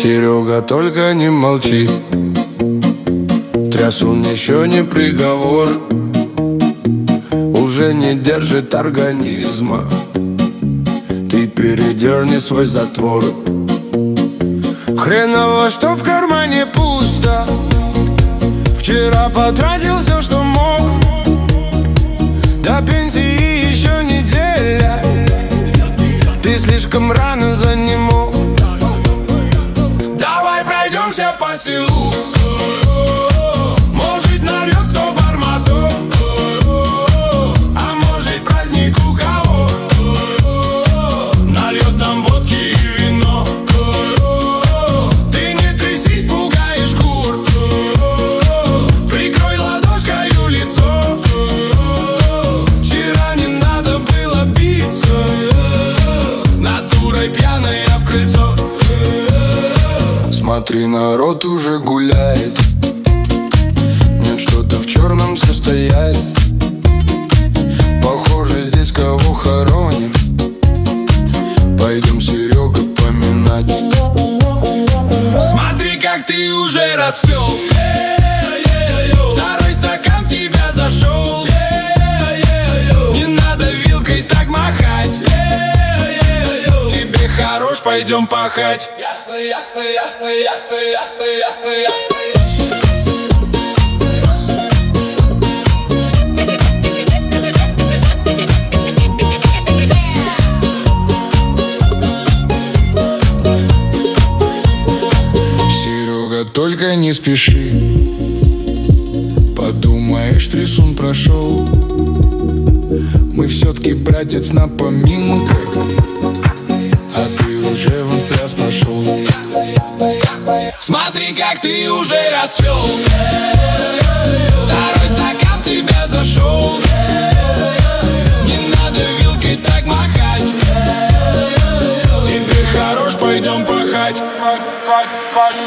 Серега, только не молчи, трясун еще не приговор, уже не держит организма, ты передерни свой затвор. Хреново, что в кармане пусто, вчера потратил все, что мог, до пенсии еще неделя, ты слишком рано занемог. Давай пройдемся по селу, может нальет кто барматон, а может праздник у кого нальет нам водки и вино. Ты не трясись, пугаешь кур, прикрой ладошкою лицо, вчера не надо было биться, натурой пьяной об крыльцо. Смотри, народ уже гуляет, нет, что-то в черном состоят. Похоже, здесь кого хороним, пойдем Серега поминать. Смотри, как ты уже расцвел, второй стакан в тебя зашел, не надо вилкой так махать, тебе хорош, пойдем пахать. Серега, только не спеши, подумаешь, трясун прошел, мы все-таки братец на поминках, а ты уже вон в пляс пошел. Смотри, как ты уже расцвел, второй стакан в тебя зашел, не надо вилкой так махать, тебе хорош, пойдем пахать.